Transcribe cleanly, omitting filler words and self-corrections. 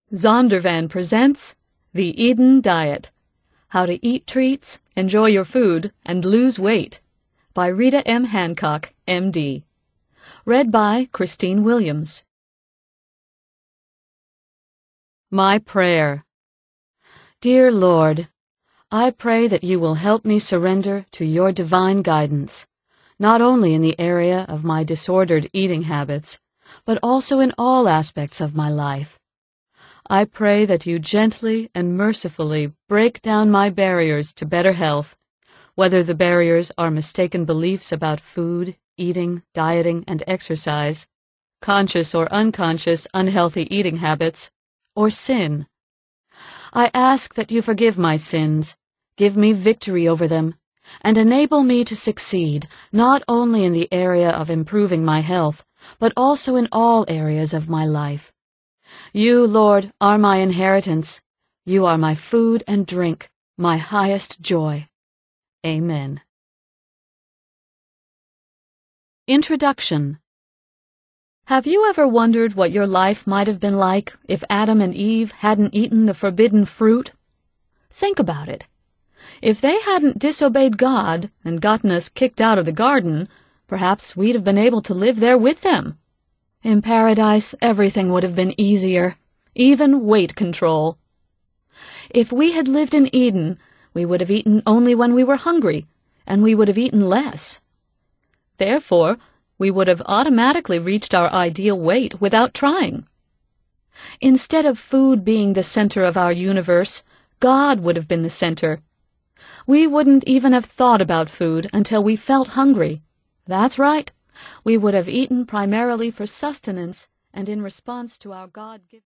Zondervan presents The Eden Diet: How to Eat Treats, Enjoy Your Food, and Lose Weight by Rita M. Hancock, M.D. Read by Christine Williams. My Prayer. Dear Lord, I pray that you will help me surrender to your divine guidance, not only in the area of my disordered eating habits, but also in all aspects of my life. I pray that you gently and mercifully break down my barriers to better health, whether the barriers are mistaken beliefs about food, eating, dieting, and exercise, conscious or unconscious unhealthy eating habits, or sin. I ask that you forgive my sins, give me victory over them, and enable me to succeed not only in the area of improving my health, but also in all areas of my life. You, Lord, are my inheritance. You are my food and drink, my highest joy. Amen. Introduction. Have you ever wondered what your life might have been like if Adam and Eve hadn't eaten the forbidden fruit? Think about it. If they hadn't disobeyed God and gotten us kicked out of the garden, perhaps we'd have been able to live there with them. In paradise, everything would have been easier, even weight control. If we had lived in Eden, we would have eaten only when we were hungry, and we would have eaten less. Therefore, we would have automatically reached our ideal weight without trying. Instead of food being the center of our universe, God would have been the center. We wouldn't even have thought about food until we felt hungry. That's right. We would have eaten primarily for sustenance and in response to our God-given